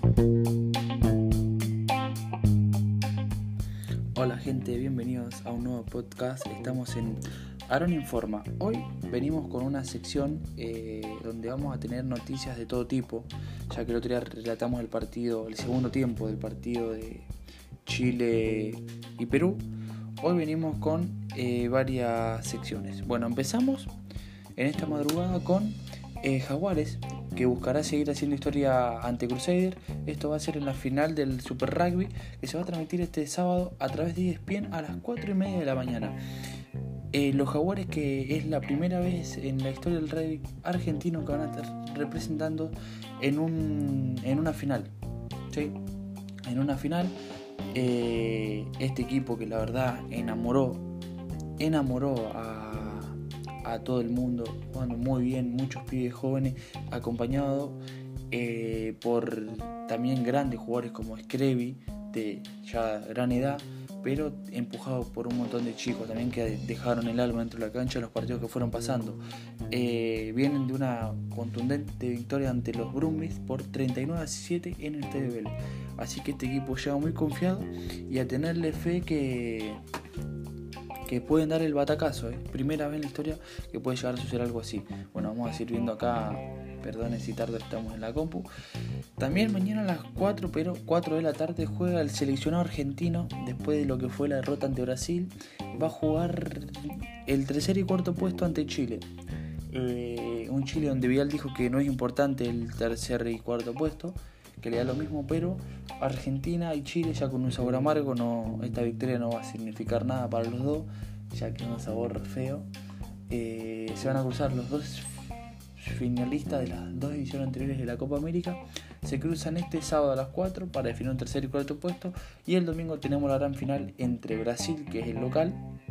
Hola gente, bienvenidos a un nuevo podcast. Estamos en Aaron Informa. Hoy venimos con una sección donde vamos a tener noticias de todo tipo, ya que el otro día relatamos el segundo tiempo del partido de Chile y Perú. Hoy venimos con varias secciones. Bueno, empezamos en esta madrugada con Jaguares, que buscará seguir haciendo historia ante Crusader. Esto va a ser en la final del Super Rugby, que se va a transmitir este sábado a través de ESPN a las 4:30 de la mañana. Los Jaguares, que es la primera vez en la historia del rugby argentino que van a estar representando en una final, ¿sí? En una final, este equipo que la verdad enamoró a todo el mundo, jugando muy bien, muchos pibes jóvenes, acompañado por también grandes jugadores como Screvi, de ya gran edad, pero empujado por un montón de chicos también que dejaron el alma dentro de la cancha en los partidos que fueron pasando. Vienen de una contundente victoria ante los Brumbies por 39-7 en el Estadio Vélez. Así que este equipo llega muy confiado y a tenerle fe que pueden dar el batacazo, primera vez en la historia que puede llegar a suceder algo así. Bueno, vamos a seguir viendo acá, perdonen si tarde estamos en la compu. También mañana a las 4 de la tarde juega el seleccionado argentino después de lo que fue la derrota ante Brasil. Va a jugar el tercer y cuarto puesto ante Chile. Un Chile donde Vidal dijo que no es importante el tercer y cuarto puesto, que le da lo mismo, pero Argentina y Chile ya con un sabor amargo, esta victoria no va a significar nada para los dos, ya que es un sabor feo. Se van a cruzar los dos finalistas de las dos ediciones anteriores de la Copa América. Se cruzan este sábado a las 4 para definir un tercer y cuarto puesto, y el domingo tenemos la gran final entre Brasil, que es el local,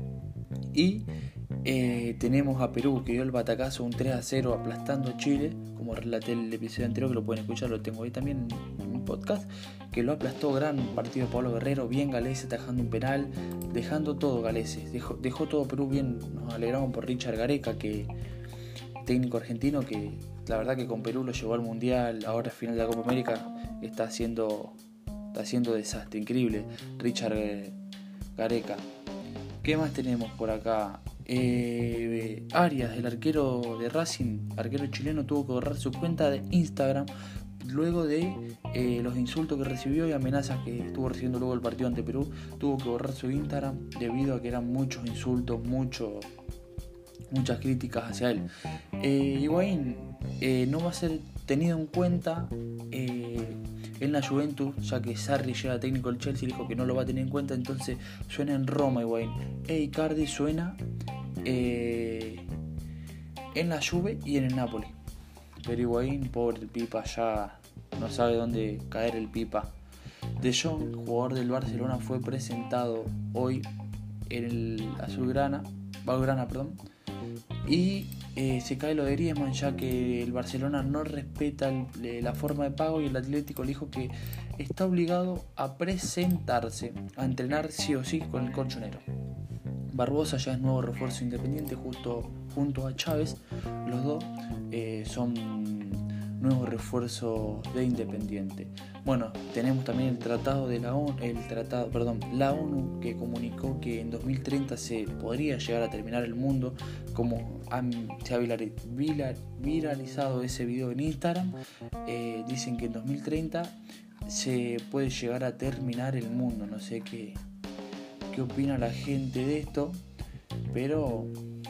y tenemos a Perú, que dio el batacazo, un 3-0 aplastando a Chile, como relaté el episodio anterior, que lo pueden escuchar, lo tengo ahí también en un podcast, que lo aplastó. Gran partido de Pablo Guerrero, bien Galese atajando un penal, dejando todo Galese, dejó todo Perú bien. Nos alegramos por Richard Gareca, que técnico argentino, que la verdad que con Perú lo llevó al Mundial, ahora final de la Copa América, está haciendo desastre, increíble Richard Gareca. ¿Qué más tenemos por acá? Arias, el arquero de Racing, arquero chileno, tuvo que borrar su cuenta de Instagram luego de los insultos que recibió y amenazas que estuvo recibiendo luego del partido ante Perú. Tuvo que borrar su Instagram debido a que eran muchos insultos, muchas críticas hacia él. Higuaín no va a ser tenido en cuenta en la Juventus, ya que Sarri llega técnico del Chelsea y dijo que no lo va a tener en cuenta, entonces suena en Roma Higuaín. Icardi suena en la Juve y en el Napoli. Pero Higuaín, pobre el Pipa, ya no sabe dónde caer el Pipa. De Jong, jugador del Barcelona, fue presentado hoy en el Blaugrana, y se cae lo de Griezmann, ya que el Barcelona no respeta la forma de pago, y el Atlético le dijo que está obligado a presentarse a entrenar sí o sí con el colchonero. Barbosa ya es nuevo refuerzo Independiente junto a Chávez. Los dos son nuevos refuerzos de Independiente. Bueno, tenemos también la ONU, que comunicó que en 2030 se podría llegar a terminar el mundo, como se ha viralizado ese video en Instagram. Dicen que en 2030 se puede llegar a terminar el mundo. No sé qué opina la gente de esto, pero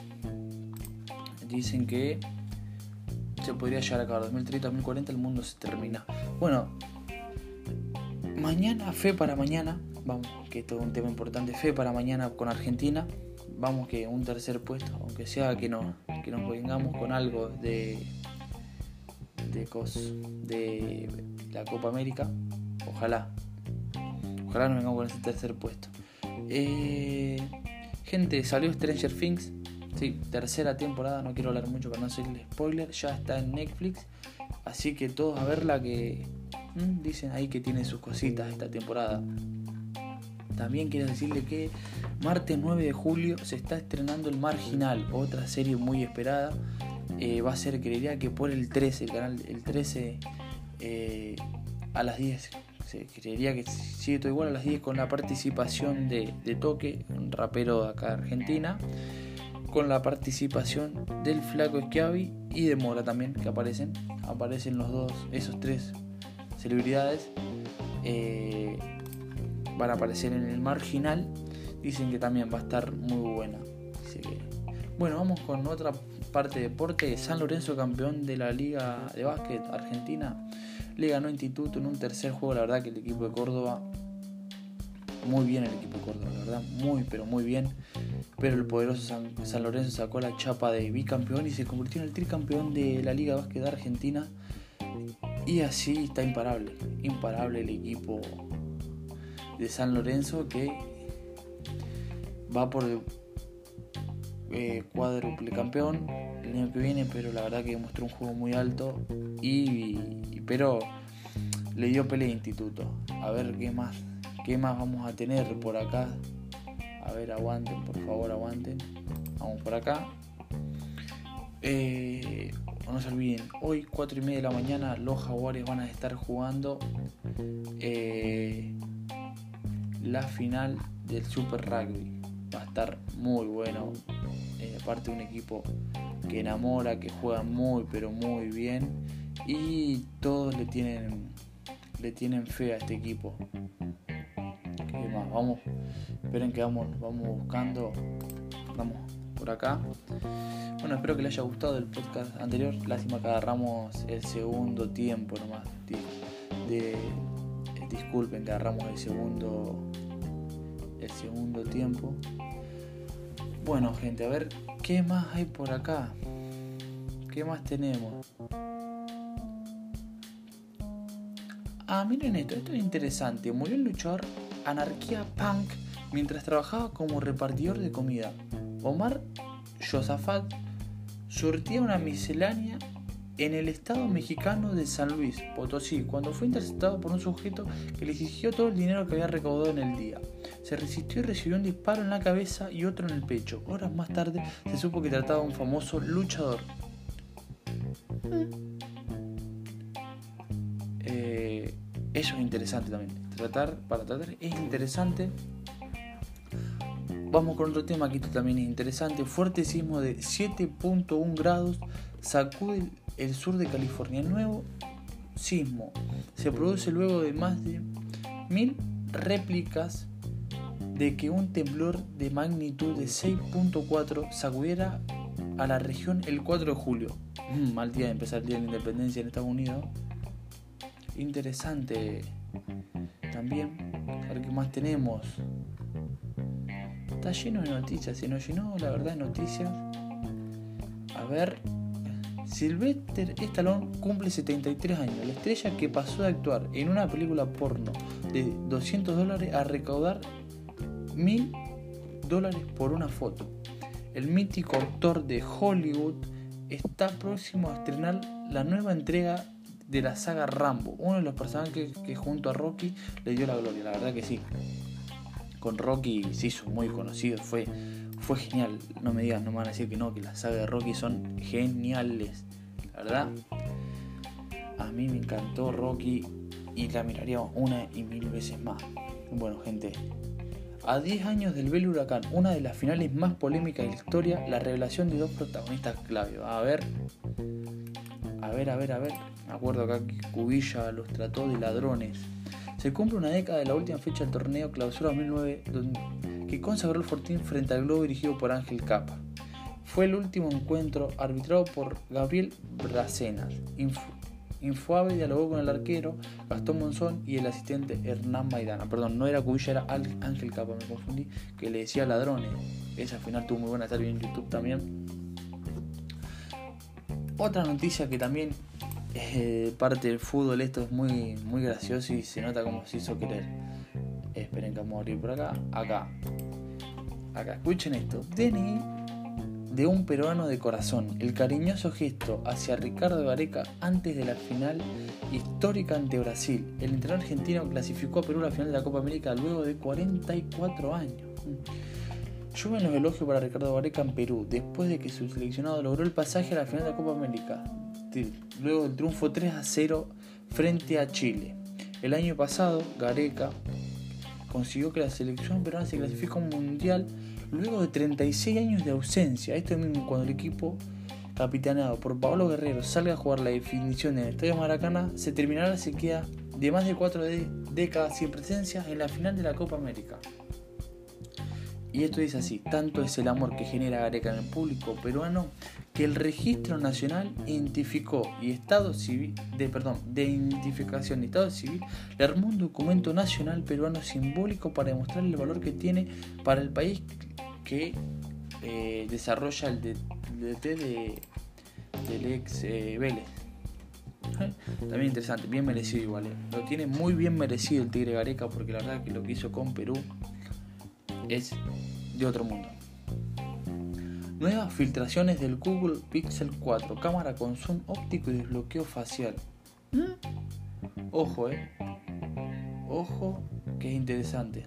dicen que se podría llegar a acabar 2030, 2040, el mundo se termina. Bueno, mañana, fe para mañana, vamos, que esto es un tema importante, fe para mañana con Argentina. Vamos, que un tercer puesto, aunque sea que nos vengamos con algo de la Copa América. Ojalá nos vengamos con ese tercer puesto. Gente, salió Stranger Things, sí, tercera temporada, no quiero hablar mucho para no hacerle spoiler, ya está en Netflix, así que todos a verla, que dicen ahí que tiene sus cositas esta temporada. También quiero decirle que martes 9 de julio se está estrenando El Marginal, otra serie muy esperada. Va a ser, creería que por el 13, el canal el 13 a las 10. Se creería que sigue todo igual a las 10 con la participación de Toque, un rapero de acá de Argentina, con la participación del Flaco Schiavi y de Mora también, que aparecen los dos, esos tres celebridades van a aparecer en el Marginal. Dicen que también va a estar muy buena. Bueno, vamos con otra parte de deporte. San Lorenzo, campeón de la Liga de Básquet Argentina, le ganó a Instituto en un tercer juego. La verdad que el equipo de Córdoba, muy bien el equipo de Córdoba, la verdad, muy bien. Pero el poderoso San Lorenzo sacó la chapa de bicampeón y se convirtió en el tricampeón de la Liga de Básquet Argentina. Y así está imparable el equipo de San Lorenzo, que va por cuádruple campeón el año que viene, pero la verdad que demostró un juego muy alto pero le dio pelea a Instituto. A ver qué más vamos a tener por acá. A ver, aguanten, por favor, aguanten. Vamos por acá. No se olviden, hoy 4:30 de la mañana los Jaguares van a estar jugando la final del Super Rugby. Va a estar muy bueno. Aparte, un equipo que enamora, que juega muy bien, y todos le tienen fe a este equipo. ¿Qué más? Vamos, esperen que vamos buscando. Vamos por acá. Bueno, espero que les haya gustado el podcast anterior. Lástima que agarramos el segundo tiempo nomás. Disculpen que agarramos el segundo tiempo. Bueno, gente, a ver qué más hay por acá. ¿Qué más tenemos? Miren esto es interesante. Murió el luchador Anarquía Punk mientras trabajaba como repartidor de comida. Omar Yosafat surtía una miscelánea en el estado mexicano de San Luis Potosí cuando fue interceptado por un sujeto que le exigió todo el dinero que había recaudado en el día. Se resistió y recibió un disparo en la cabeza y otro en el pecho. Horas más tarde se supo que trataba de un famoso luchador. Eso es interesante también. Para tratar es interesante. Vamos con otro tema que esto también es interesante. Fuerte sismo de 7.1 grados sacude el sur de California. El nuevo sismo se produce luego de más de 1000 réplicas de que un temblor de magnitud de 6.4 sacudiera a la región el 4 de julio. Mal día de empezar el día de la independencia en Estados Unidos. Interesante también. A ver qué más tenemos. Está lleno de noticias, se nos llenó la verdad de noticias. A ver, Sylvester Stallone cumple 73 años. La estrella que pasó de actuar en una película porno de $200 a recaudar $1000 por una foto. El mítico actor de Hollywood está próximo a estrenar la nueva entrega de la saga Rambo, uno de los personajes que junto a Rocky le dio la gloria. La verdad que sí, con Rocky se hizo muy conocido, fue genial. No me van a decir que no, que las sagas de Rocky son geniales. La verdad, a mí me encantó Rocky y la miraría una y 1000 veces más. Bueno, gente, a 10 años del Belo Huracán, una de las finales más polémicas de la historia, la revelación de dos protagonistas clave. A ver. Me acuerdo acá que Cubilla los trató de ladrones. Se cumple una década de la última fecha del torneo Clausura 2009, que consagró el Fortín frente al Globo, dirigido por Ángel Capa. Fue el último encuentro arbitrado por Gabriel Bracenas. Infoave dialogó con el arquero Gastón Monzón y el asistente Hernán Maidana. Perdón, no era Cubilla, era Ángel Capa, me confundí, que le decía ladrones. Esa final tuvo muy buena, está bien en YouTube también. Otra noticia que también es parte del fútbol, esto es muy gracioso y se nota cómo se hizo querer. Esperen que vamos a abrir por acá. Acá, escuchen esto. DNI de un peruano de corazón. El cariñoso gesto hacia Ricardo Gareca antes de la final histórica ante Brasil. El entrenador argentino clasificó a Perú a la final de la Copa América luego de 44 años. Llueven los elogios para Ricardo Gareca en Perú, después de que su seleccionado logró el pasaje a la final de la Copa América, luego del triunfo 3-0 frente a Chile. El año pasado, Gareca consiguió que la selección peruana se clasifique a un mundial luego de 36 años de ausencia. Esto mismo cuando el equipo capitaneado por Pablo Guerrero salga a jugar la definición en el Estadio Maracaná, se terminará la sequía de más de 4 décadas sin presencia en la final de la Copa América. Y esto dice así: tanto es el amor que genera Gareca en el público peruano que el Registro Nacional identificó de Identificación y Estado Civil le armó un documento nacional peruano simbólico para demostrar el valor que tiene para el país que desarrolla el DT del ex Vélez. También interesante, bien merecido igual. Lo tiene muy bien merecido el Tigre Gareca, porque la verdad que lo que hizo con Perú es de otro mundo. Nuevas filtraciones del Google Pixel 4, cámara con zoom óptico y desbloqueo facial. Ojo, ojo, que es interesante.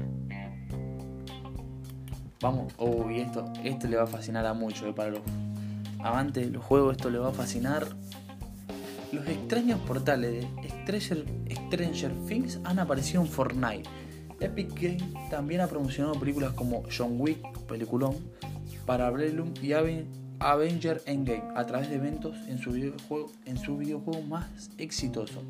Vamos, y esto le va a fascinar a muchos, para los amantes de los juegos esto le va a fascinar. Los extraños portales de Stranger Things han aparecido en Fortnite. Epic Games también ha promocionado películas como John Wick, peliculón, Parabellum y Avenger Endgame a través de eventos en su videojuego más exitoso.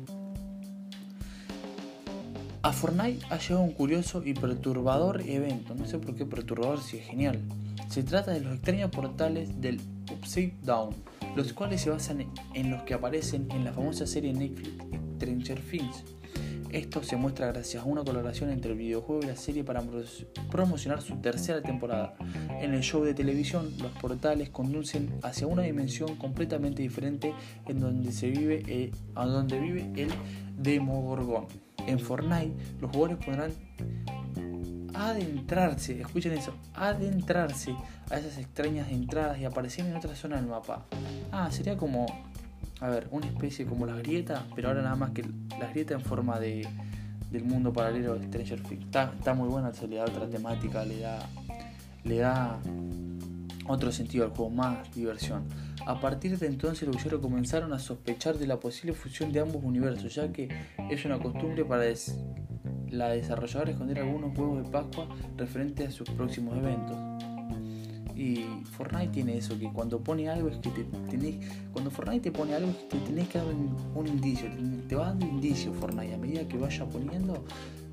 A Fortnite ha llegado un curioso y perturbador evento. No sé por qué perturbador, si es genial. Se trata de los extraños portales del Upside Down, los cuales se basan en los que aparecen en la famosa serie Netflix Stranger Things. Esto se muestra gracias a una colaboración entre el videojuego y la serie para promocionar su tercera temporada. En el show de televisión, los portales conducen hacia una dimensión completamente diferente en donde vive el Demogorgon. En Fortnite, los jugadores podrán adentrarse, escuchen eso, adentrarse a esas extrañas entradas y aparecer en otra zona del mapa. Sería como, una especie como las grietas, pero ahora nada más que las grietas en forma del mundo paralelo de Stranger Things. Está muy buena, se le da otra temática, le da otro sentido al juego, más diversión. A partir de entonces los usuarios comenzaron a sospechar de la posible fusión de ambos universos, ya que es una costumbre para la desarrolladora esconder algunos huevos de Pascua referentes a sus próximos eventos. Y Fortnite tiene eso, que cuando pone algo es que cuando Fortnite te pone algo es que te tenés que dar un indicio, te va dando indicio Fortnite, a medida que vaya poniendo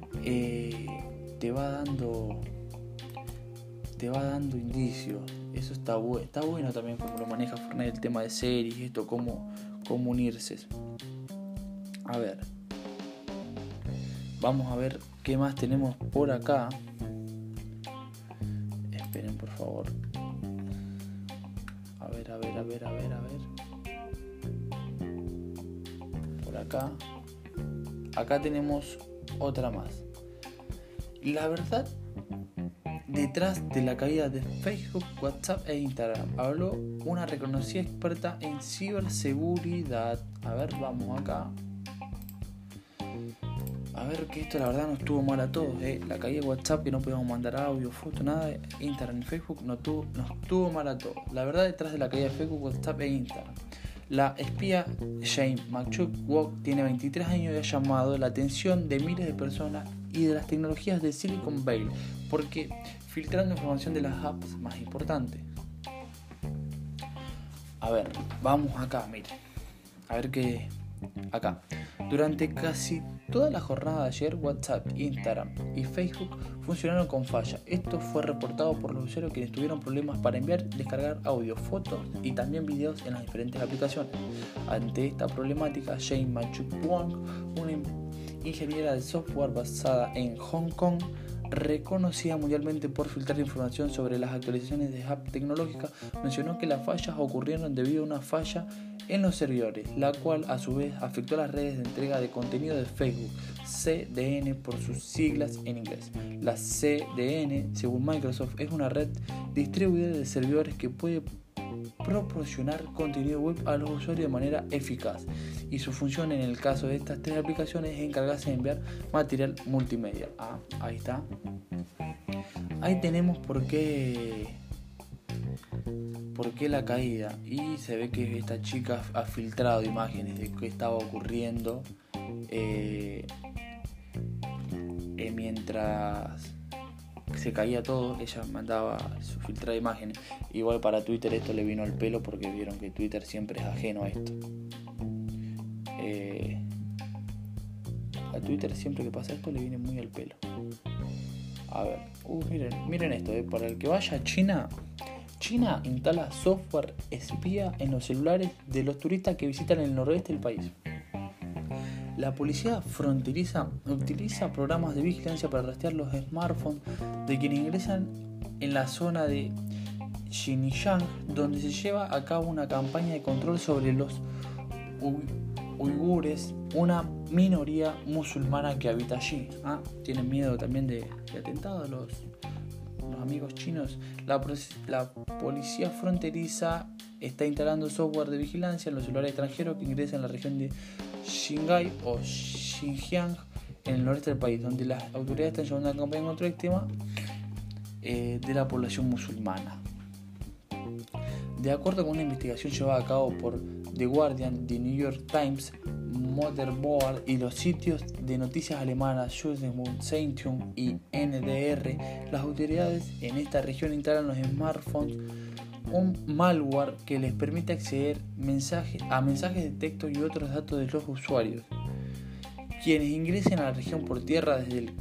te va dando indicios. Eso está bueno también como lo maneja Fortnite, el tema de series, esto, cómo unirse. Vamos a ver qué más tenemos por acá. Esperen, por favor. A ver. Por acá. Acá tenemos otra más. La verdad detrás de la caída de Facebook, WhatsApp e Instagram, habló una reconocida experta en ciberseguridad. Vamos acá. Que esto la verdad nos tuvo mal a todos. La caída de WhatsApp, que no podíamos mandar audio, foto, nada. Instagram y Facebook nos tuvo mal a todos. La verdad detrás de la caída de Facebook, WhatsApp e Instagram. La espía Jane McChuk tiene 23 años y ha llamado la atención de miles de personas y de las tecnologías de Silicon Valley, porque filtrando información de las apps más importantes. Vamos acá, miren. Qué. Acá. Durante casi toda la jornada de ayer, WhatsApp, Instagram y Facebook funcionaron con falla. Esto fue reportado por los usuarios que tuvieron problemas para enviar y descargar audio, fotos y también videos en las diferentes aplicaciones. Ante esta problemática, Jane McChuk-Wong, una ingeniera de software basada en Hong Kong, reconocida mundialmente por filtrar información sobre las actualizaciones de apps tecnológicas, mencionó que las fallas ocurrieron debido a una falla en los servidores, la cual a su vez afectó las redes de entrega de contenido de Facebook, CDN por sus siglas en inglés. La CDN, según Microsoft, es una red distribuida de servidores que puede proporcionar contenido web a los usuarios de manera eficaz, y su función en el caso de estas tres aplicaciones es encargarse de enviar material multimedia. Ahí está. Ahí tenemos por qué la caída, y se ve que esta chica ha filtrado imágenes de qué estaba ocurriendo mientras se caía todo, ella mandaba su filtrada imágenes. Igual para Twitter esto le vino al pelo porque vieron que Twitter siempre es ajeno a esto. A Twitter siempre que pasa esto le viene muy al pelo. A ver, miren esto, para el que vaya a China instala software espía en los celulares de los turistas que visitan el noroeste del país. La policía fronteriza utiliza programas de vigilancia para rastrear los smartphones de quienes ingresan en la zona de Xinjiang, donde se lleva a cabo una campaña de control sobre los uigures, una minoría musulmana que habita allí. Tienen miedo también de atentados los amigos chinos. La policía fronteriza está instalando software de vigilancia en los celulares extranjeros que ingresan en la región de Qinghai o Xinjiang, en el noreste del país, donde las autoridades están llevando a cabo una campaña contra el tema de la población musulmana. De acuerdo con una investigación llevada a cabo por The Guardian, The New York Times, Motherboard y los sitios de noticias alemanas Süddeutsche Zeitung y NDR, las autoridades en esta región instalan los smartphones un malware que les permite acceder a mensajes de texto y otros datos de los usuarios. Quienes ingresen a la región por tierra desde el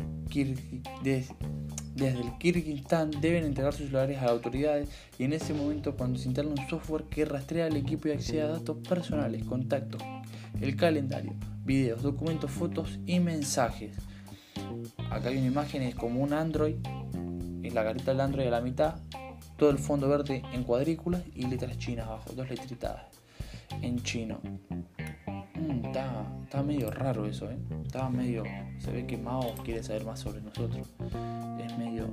Kirguistán deben entregar sus celulares a las autoridades, y en ese momento cuando se instala un software que rastrea el equipo y accede a datos personales, contactos, el calendario, videos, documentos, fotos y mensajes. Acá hay una imagen, es como un Android, en la carita del Android a la mitad, todo el fondo verde en cuadrículas y letras chinas abajo, 2 letritas en chino. Está medio raro eso, se ve que Mao quiere saber más sobre nosotros. Es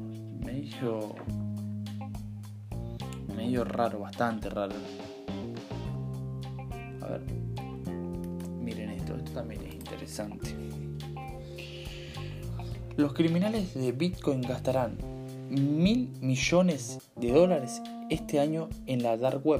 medio raro, bastante raro. A ver, miren esto también es interesante. Los criminales de Bitcoin gastarán $1.000 millones este año en la dark web.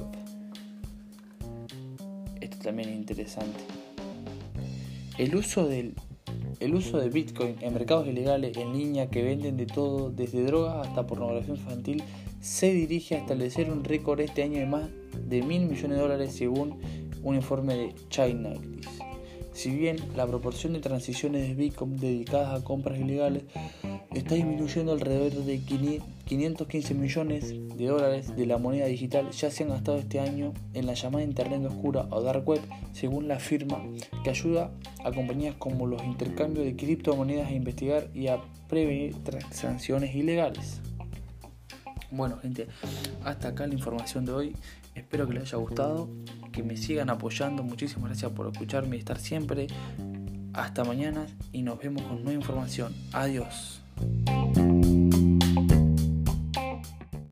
Esto también es interesante. El uso de Bitcoin en mercados ilegales en línea que venden de todo, desde drogas hasta pornografía infantil, se dirige a establecer un récord este año de más de $1.000 millones según un informe de Chainalysis. Si bien la proporción de transiciones de Bitcoin dedicadas a compras ilegales está disminuyendo, alrededor de $515 millones de la moneda digital ya se han gastado este año en la llamada Internet oscura o Dark Web, según la firma que ayuda a compañías como los intercambios de criptomonedas a investigar y a prevenir transacciones ilegales. Bueno, gente, hasta acá la información de hoy. Espero que les haya gustado, que me sigan apoyando. Muchísimas gracias por escucharme y estar siempre. Hasta mañana y nos vemos con nueva información. Adiós.